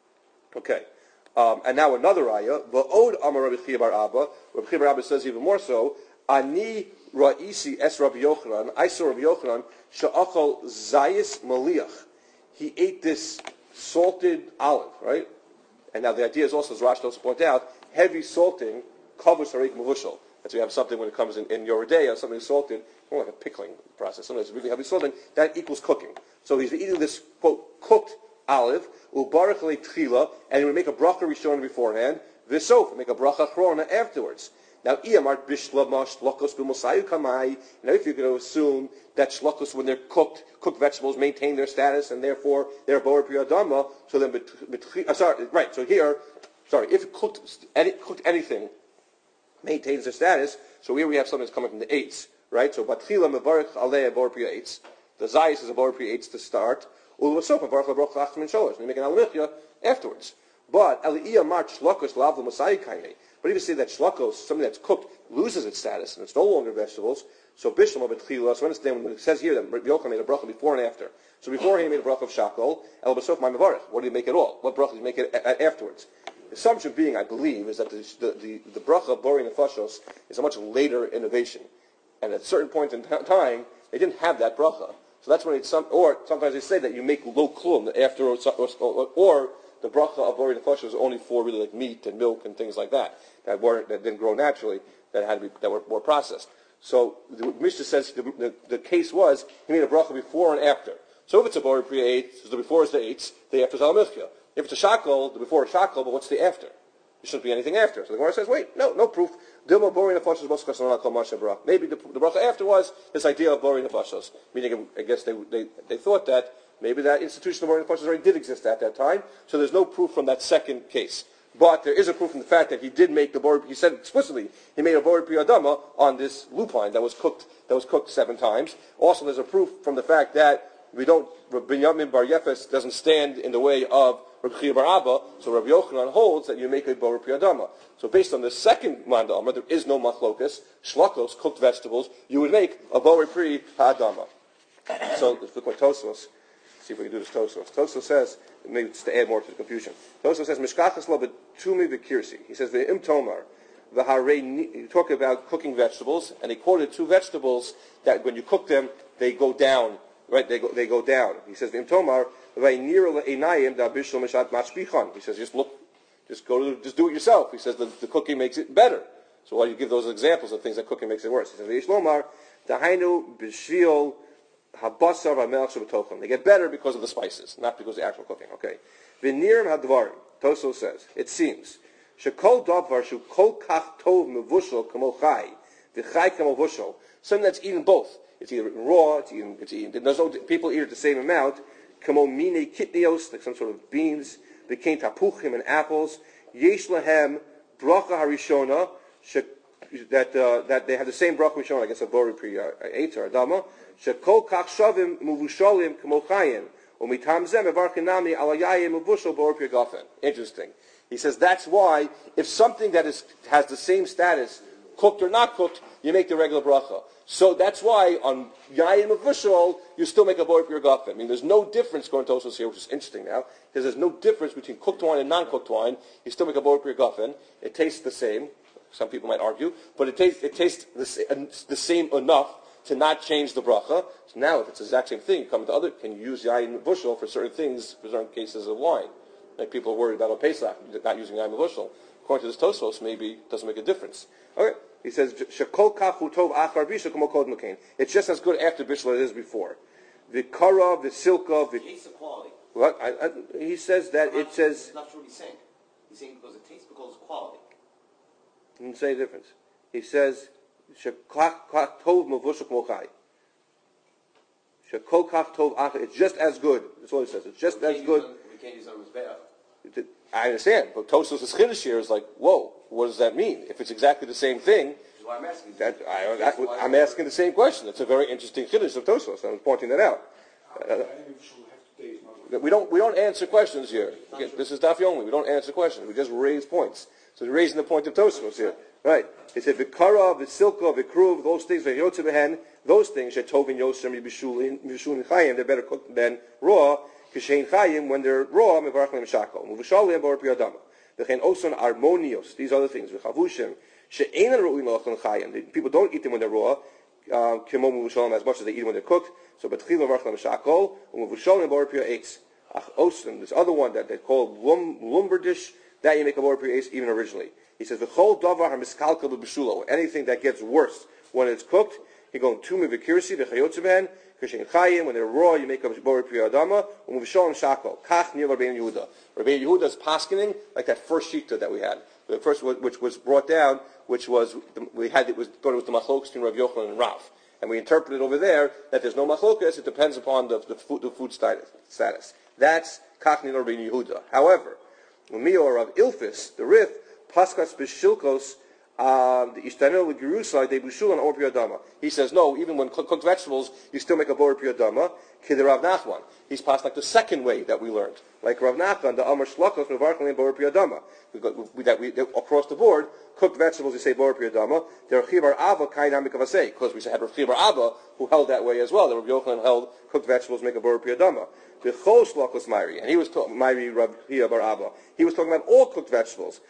Okay. Um, and now another ayah. V'od amar Rabbi Chia Bar Abba. Rabbi Chia Bar Abba says even more so. Ani ra'isi es Rabbi Yochanan. I saw Rabbi Yochanan sha'achal zayis maliach. He ate this salted olive, right? And now the idea is also, as Rashi also point out, heavy salting covers harik mavushal. That's why you have something when it comes in, in your day, something salted, more like a pickling process. Sometimes really heavy salting, that equals cooking. So he's eating this, quote, cooked olive, ubarach le tchila, and he would make a bracha rishon beforehand, v'sof, make a bracha achrona afterwards. Now, iyamart bishlama shlokos b'mosayu kamai. Now, if you're going to assume that shlokos, when they're cooked, cooked vegetables maintain their status, and therefore they're bor priyadama, so then, bet, bet, uh, sorry, right, so here, sorry, if cooked, any, cooked anything maintains their status, so here we have something that's coming from the eights, right? So, batchila mevarich alei bor priya eights. The zayis is a bor priya eights to start. Ulvasop mevarich lebrach lachtim and sholosh. And you make an alamichya afterwards. But aliyah march shlokos lavla masayi kainei. But even say that shlokos, something that's cooked, loses its status and it's no longer vegetables. So bishlam betchila. So understand when it says here that Rabbi Yochanan made a bracha before and after. So before he made a bracha of shakol, el basof my mevarich. What do you make it all? What bracha do you make it a- a- afterwards? The assumption being, I believe, is that the the, the, the bracha of boring nefashos is a much later innovation, and at a certain point in t- time they didn't have that bracha. So that's when it's some, or sometimes they say that you make lo klum after, or, or, or the bracha of boring nefashos was only for really like meat and milk and things like that that weren't that didn't grow naturally, that had to be that were more processed. So the Mishnah says the, the, the case was he made a bracha before and after. So if it's a boring pre eight, so the before is the eights, the after is al milchia. If it's a shakol, the before is shakol, but what's the after? There shouldn't be anything after. So the Gemara says, wait, no, no proof. Maybe the, the bracha after was this idea of boring nefashos. Meaning, I guess they, they they thought that maybe that institution of boring nefashos already did exist at that time. So there's no proof from that second case. But there is a proof from the fact that he did make the bor. He said explicitly he made a bor priyadama on this lupine that was cooked that was cooked seven times. Also, there's a proof from the fact that we don't Binyamin Bar Yefes doesn't stand in the way of Rabbi Chia Bar Abba, so Rabbi Yochanan holds that you make a bor priyadama. So based on the second manda amar, there is no machlokas, shlokos, cooked vegetables, you would make a bor pri ha'adama. So let's look what Tosfos, see if we can do this Tosfos. Tosfos says, maybe it's to add more to the confusion. Tosfos says, Mishkachas lo betumi v'kirsi. He says, Ve'im tomar, v'harei, you talk about cooking vegetables, and he quoted two vegetables that when you cook them, they go down. Right, they go, they go down. He says, "V'im tomar v'nir le'einayim da bishul mishat machbichon." He says, "Just look, just go to, just do it yourself." He says, "The, the cooking makes it better." So why do you give those examples of things that cooking makes it worse? He says, "V'yish lomar dahainu b'shvil habasar v'melach shebetochim. They get better because of the spices, not because of the actual cooking. Okay. V'nirim hadvarim. Tosfos says it seems shekol davar shu kol kach tov mevushel kamo chai v'chai kamo vushel. Something that's eaten both. It's either raw. It's eaten. It's eaten. There's no people eat it the same amount. Kamo mine kitnios, like some sort of beans. V'kein tapuchim and apples. Yesh lahem bracha harishona. That uh, that they have the same bracha harishona. I guess a bori pri eitz or adama. Shekol kach shavim muvushalim kamo chayim. Interesting. He says that's why if something that is has the same status, cooked or not cooked, you make the regular bracha. So that's why on yayin mevushal you still make a bor pir gafen. I mean, there's no difference going to Tosfos here, which is interesting now, because there's no difference between cooked wine and non-cooked wine. You still make a bor pir gafen. It tastes the same. Some people might argue, but it tastes it tastes the, the same enough to not change the bracha. So now, if it's the exact same thing, you come to other, can you use yayin bushel for certain things, for certain cases of wine? Like people are worried about on Pesach, not using yayin bushel. According to this Tosfos, maybe it doesn't make a difference. Okay, he says, Shekol kachu tov achar bishul kamo kod mekain. It's just as good after bishul as it is before. The kara, the silka, the... Taste the quality. What? I, I, he says that it says... It's not sure what he's saying. He's saying because it tastes because of quality. He didn't say the difference. He says... It's just as good. That's all he says. It's just as good. We can't use it as better. I understand, but Tosfos' chiddush here is like, whoa, what does that mean? If it's exactly the same thing, That's why I'm asking. that, I, I'm asking the same question. It's a very interesting chiddush of Tosfos. I'm pointing that out. Uh, we don't we don't answer questions here. Again, this is Daf Yomi. We don't answer questions. We just raise points. So we're raising the point of Tosfos here. Right. He said, Vikara, Visilka, Vikruv, those things, Vayotze Behen, those things, Shetovin Yosem, Yibishulin Chayim, they're better cooked than raw, Kishain Chayim, when they're raw, Mevarachim Shako, Muvushalim, Bor Piyadama. V'chein Oson Armonios, these other things, V'chavushim, She'enan Ru'in Lochan Chayim, people don't eat them when they're raw, Kimo Muvushalim, as much as they eat them when they're cooked, so Betchil Mevarachim Shako, Muvushalim, Bor Piyah Eitz. Ach Oson, this other one that they call Lumberdish, that you make a Bor Piyah Eitz even originally. He says, "V'chol davar hamiskalkel b'beshulo." Anything that gets worse when it's cooked, he going tumi v'kirsi v'chayotze behen kishen chayim. When they're raw, you make a bor priyadama umuvshalom shako. Kach nir Rabbeinu Yehuda. Rabbeinu Yehuda's paskening like that first shita that we had, the first which was brought down, which was we had it was thought it was the machlokas between Rav Yochanan and Rav, and we interpreted over there that there's no machlokas. It depends upon the, the food the food status. status. That's kach nir Rabbeinu Yehuda. However, when me or Rav Ilfis, the Rif. Paskas b'shilkos, the ishtanel l'gerusa de b'shul and or piyadama. He says no. Even when cooked vegetables, you still make a bor piyadama. Kid Rav Nachman. He's passed like the second way that we learned, like Rav Nachman, the Amar Shlokos mevarchlim bor piyadama. We got we, that we across the board cooked vegetables. You say bor piyadama. There Chibar Abba kainam mikavasei, because we had Rav Chibar Abba who held that way as well. The Rav Yochanan held cooked vegetables make a bor piyadama. The Chos Lokos Mairi, and he was talking Mairi Rav Chibar Abba. He was talking about all cooked vegetables.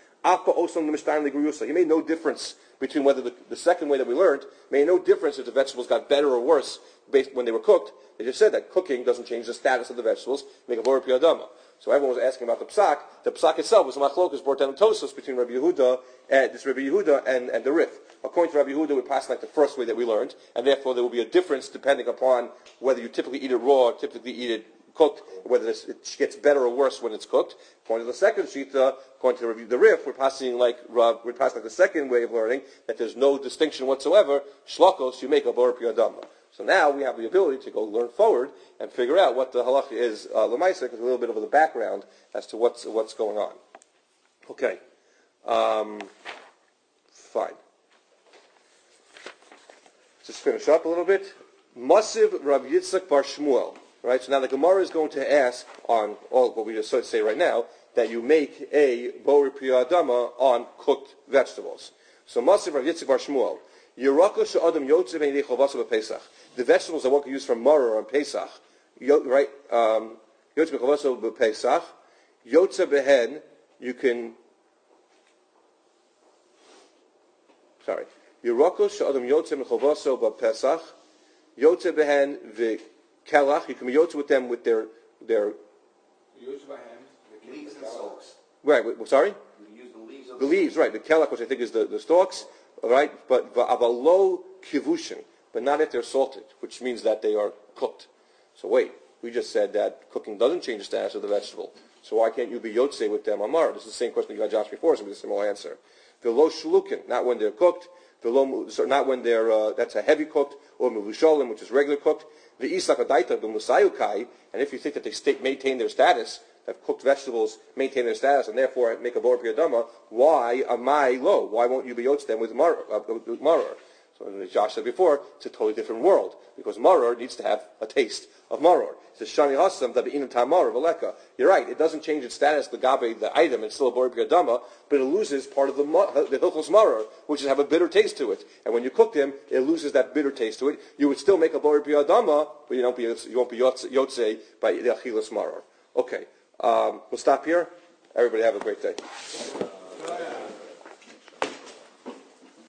He made no difference between whether the, the second way that we learned made no difference if the vegetables got better or worse based when they were cooked. They just said that cooking doesn't change the status of the vegetables. Make a bor piyadama. So everyone was asking about the psak. The psak itself was a machlokas brought down in Tosfos between Rabbi Yehuda and this Rabbi Yehuda and, and the Rif. According to Rabbi Yehuda, we pass like the first way that we learned, and therefore there will be a difference depending upon whether you typically eat it raw or typically eat it cooked, whether it gets better or worse when it's cooked. According to the second shita, according to the Rif, we're passing like we're passing like the second way of learning that there's no distinction whatsoever. Shlokos, you make a bor piyadama. So now we have the ability to go learn forward and figure out what the halacha is uh, lemaisa, because a little bit of the background as to what's what's going on. Okay, um, fine. Just finish up a little bit. Masiv Rav Yitzchak Bar Shmuel. Right, so now the Gemara is going to ask on all what we just say right now that you make a bor priyadama on cooked vegetables. So Masiv Rav Yitzchak Bar Shmuel, Yeraka she'adam yotze b'nei chavasa b'Pesach. The vegetables that one can use for maror on Pesach, right? Yotze b'chavasa b'Pesach, yotze b'hen. You can. Sorry, Yeraka she'adam yotze b'chavasa b'Pesach, yotze b'hen v'Kelach. You can be yotze with them with their their Use by hand. Leaves and stalks. right. Sorry, You use the leaves of the leaves. Right, the kelach, which I think is the, the stalks. Right, but but low kivushin. but not if they're salted, which means that they are cooked. So wait, we just said that cooking doesn't change the status of the vegetable. So why can't you be yotze with them amar? This is the same question you got Josh before, so it's a similar answer. V'lo shlukin, not when they're cooked. V'lo, so not when they're, uh, that's a heavy cooked, or melusholim, which is regular cooked. V'isak adaita b'musayukai, and if you think that they stay, maintain their status, that cooked vegetables maintain their status, and therefore make a bor piyadama, why amai lo? Why won't you be yotze them with mar, uh, with maror? So as Josh said before, it's a totally different world, because maror needs to have a taste of maror. It says shani hasam tabi'in tamar v'leka. You're right, it doesn't change its status, the gabe, the item, it's still a bor piyadama, but it loses part of the the hilchos maror, which is have a bitter taste to it. And when you cook them, it loses that bitter taste to it. You would still make a bor piyadama, but you don't be you won't be yotze by the achilas maror. Okay, um, we'll stop here. Everybody have a great day.